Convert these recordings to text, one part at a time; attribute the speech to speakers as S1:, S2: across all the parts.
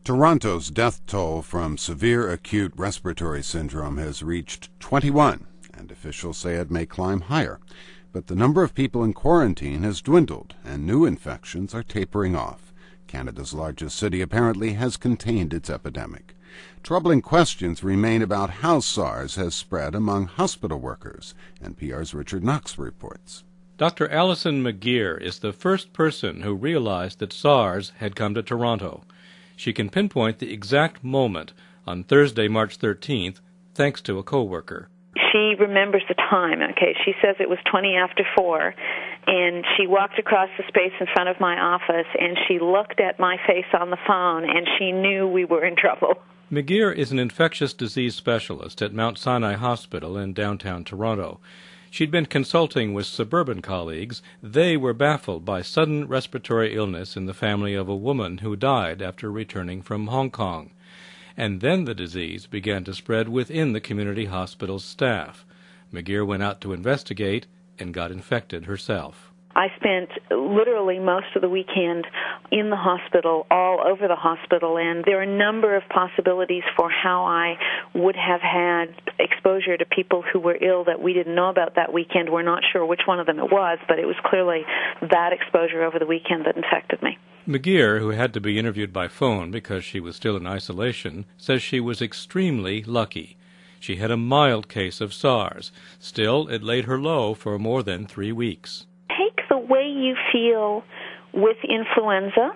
S1: Toronto's death toll from severe acute respiratory syndrome has reached 21, and officials say it may climb higher. But the number of people in quarantine has dwindled, and new infections are tapering off. Canada's largest city apparently has contained its epidemic. Troubling questions remain about how SARS has spread among hospital workers. NPR's Richard Knox reports.
S2: Dr. Alison McGeer is the first person who realized that SARS had come to Toronto. She can pinpoint the exact moment on Thursday, March 13th, thanks to a coworker.
S3: She remembers the time, okay? She says it was 20 after 4, and she walked across the space in front of my office, and she looked at my face on the phone, and she knew we were in trouble.
S2: McGeer is an infectious disease specialist at Mount Sinai Hospital in downtown Toronto. She'd been consulting with suburban colleagues. They were baffled by sudden respiratory illness in the family of a woman who died after returning from Hong Kong. And then the disease began to spread within the community hospital's staff. McGeer went out to investigate and got infected herself.
S3: I spent literally most of the weekend in the hospital, all over the hospital, and there are a number of possibilities for how I would have had exposure to people who were ill that we didn't know about that weekend. We're not sure which one of them it was, but it was clearly that exposure over the weekend that infected me.
S2: McGeer, who had to be interviewed by phone because she was still in isolation, says she was extremely lucky. She had a mild case of SARS. Still, it laid her low for more than 3 weeks.
S3: Take the way you feel with influenza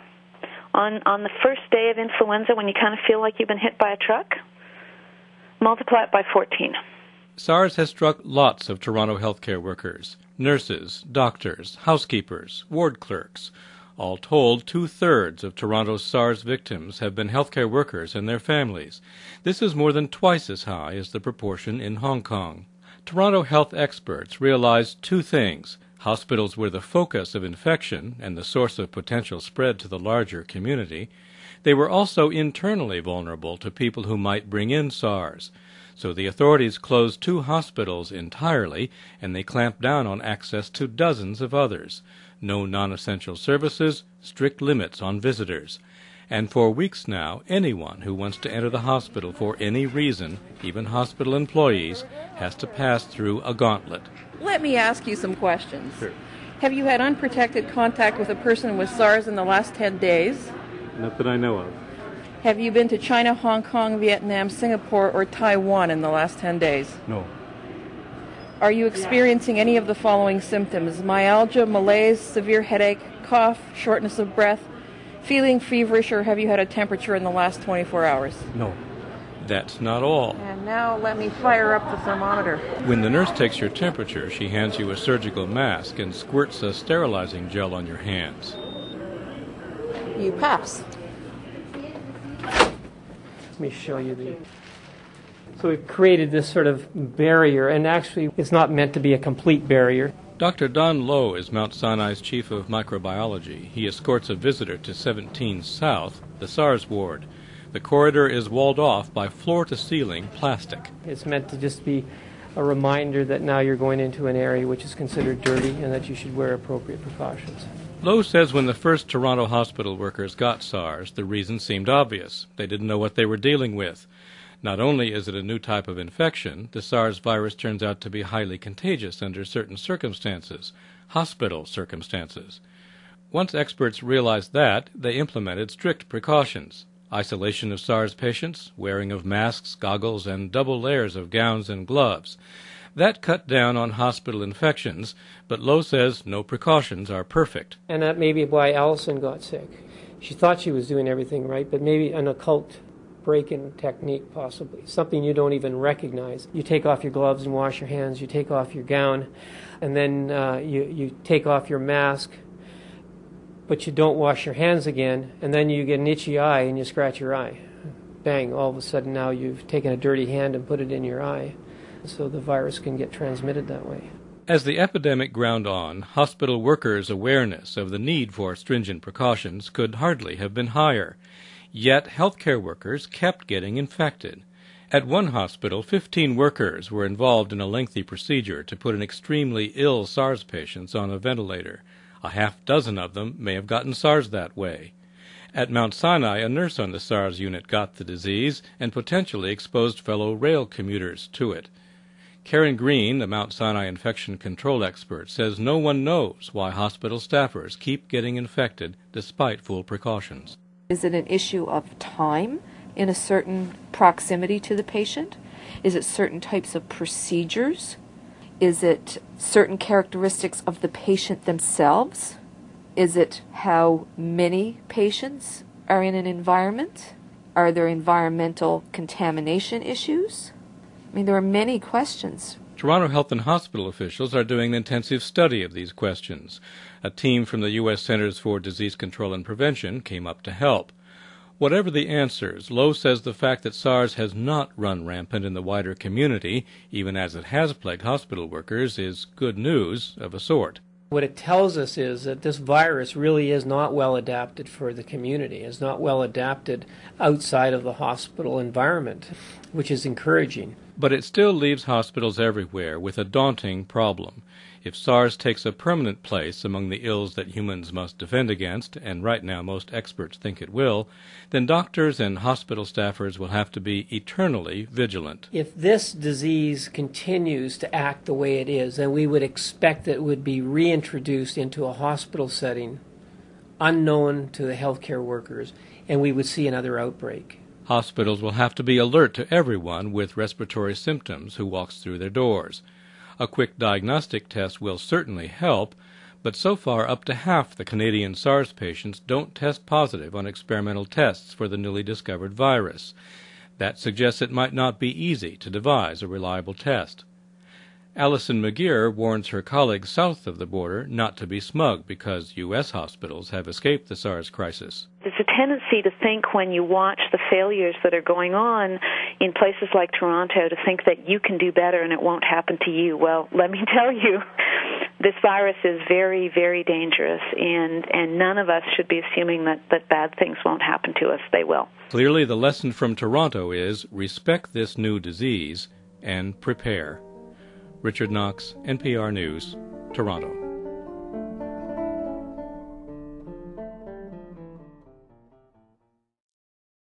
S3: on the first day of influenza when you kind of feel like you've been hit by a truck, multiply it by 14.
S2: SARS has struck lots of Toronto healthcare workers, nurses, doctors, housekeepers, ward clerks. All told, 2/3 of Toronto's SARS victims have been healthcare workers and their families. This is more than twice as high as the proportion in Hong Kong. Toronto health experts realized two things. Hospitals were the focus of infection and the source of potential spread to the larger community. They were also internally vulnerable to people who might bring in SARS. So the authorities closed 2 hospitals entirely, and they clamped down on access to dozens of others. No non-essential services, strict limits on visitors. And for weeks now, anyone who wants to enter the hospital for any reason, even hospital employees, has to pass through a gauntlet.
S4: Let me ask you some questions.
S2: Sure.
S4: Have you had unprotected contact with a person with SARS in the last 10 days?
S2: Not that I know of.
S4: Have you been to China, Hong Kong, Vietnam, Singapore, or Taiwan in the last 10 days?
S2: No.
S4: Are you experiencing any of the following symptoms? Myalgia, malaise, severe headache, cough, shortness of breath, feeling feverish, or have you had a temperature in the last 24 hours?
S2: No. That's not all.
S4: And now let me fire up the thermometer.
S2: When the nurse takes your temperature, she hands you a surgical mask and squirts a sterilizing gel on your hands.
S4: You pass.
S5: Let me show you So we've created this sort of barrier, and actually it's not meant to be a complete barrier.
S2: Dr. Don Lowe is Mount Sinai's chief of microbiology. He escorts a visitor to 17 South, the SARS ward. The corridor is walled off by floor-to-ceiling plastic.
S5: It's meant to just be a reminder that now you're going into an area which is considered dirty and that you should wear appropriate precautions.
S2: Lowe says when the first Toronto hospital workers got SARS, the reason seemed obvious. They didn't know what they were dealing with. Not only is it a new type of infection, the SARS virus turns out to be highly contagious under certain circumstances, hospital circumstances. Once experts realized that, they implemented strict precautions. Isolation of SARS patients, wearing of masks, goggles, and double layers of gowns and gloves. That cut down on hospital infections, but Lowe says no precautions are perfect.
S5: And that may be why Alison got sick. She thought she was doing everything right, but maybe an occult break-in technique possibly, something you don't even recognize. You take off your gloves and wash your hands, you take off your gown, and then you take off your mask, but you don't wash your hands again, and then you get an itchy eye and you scratch your eye. Bang, all of a sudden now you've taken a dirty hand and put it in your eye. So the virus can get transmitted that way.
S2: As the epidemic ground on, hospital workers' awareness of the need for stringent precautions could hardly have been higher. Yet healthcare workers kept getting infected. At one hospital, 15 workers were involved in a lengthy procedure to put an extremely ill SARS patient on a ventilator. A half dozen of them may have gotten SARS that way. At Mount Sinai, a nurse on the SARS unit got the disease and potentially exposed fellow rail commuters to it. Karen Green, the Mount Sinai infection control expert, says no one knows why hospital staffers keep getting infected despite full precautions.
S6: Is it an issue of time in a certain proximity to the patient? Is it certain types of procedures? Is it certain characteristics of the patient themselves? Is it how many patients are in an environment? Are there environmental contamination issues? I mean, there are many questions.
S2: Toronto Health and Hospital officials are doing an intensive study of these questions. A team from the U.S. Centers for Disease Control and Prevention came up to help. Whatever the answers, Lowe says the fact that SARS has not run rampant in the wider community, even as it has plagued hospital workers, is good news of a sort.
S5: What it tells us is that this virus really is not well adapted for the community. It's not well adapted outside of the hospital environment, which is encouraging.
S2: But it still leaves hospitals everywhere with a daunting problem. If SARS takes a permanent place among the ills that humans must defend against, and right now most experts think it will, then doctors and hospital staffers will have to be eternally vigilant.
S5: If this disease continues to act the way it is, then we would expect that it would be reintroduced into a hospital setting, unknown to the healthcare workers, and we would see another outbreak.
S2: Hospitals will have to be alert to everyone with respiratory symptoms who walks through their doors. A quick diagnostic test will certainly help, but so far up to half the Canadian SARS patients don't test positive on experimental tests for the newly discovered virus. That suggests it might not be easy to devise a reliable test. Alison McGeer warns her colleagues south of the border not to be smug because U.S. hospitals have escaped the SARS crisis.
S3: There's a tendency to think when you watch the failures that are going on in places like Toronto to think that you can do better and it won't happen to you. Well, let me tell you, this virus is very, very dangerous, and none of us should be assuming that bad things won't happen to us. They will.
S2: Clearly, the lesson from Toronto is respect this new disease and prepare. Richard Knox, NPR News, Toronto.